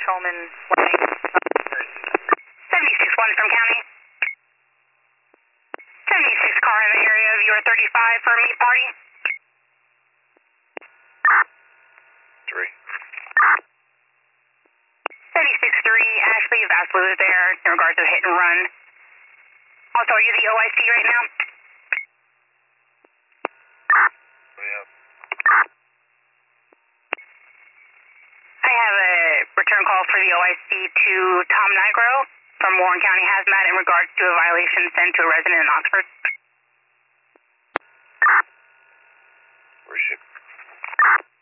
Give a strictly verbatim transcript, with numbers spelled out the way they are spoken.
Patrolman seventy-six one from County. seventy-six car in the area of your thirty-five for meet party. Three. seventy-six three, Ashley Vasquez is there in regards to the hit and run. Also, are you the O I C right now? Yeah. I have a return call for the O I C to Tom Nigro from Warren County Hazmat in regards to a violation sent to a resident in Oxford. Where's she?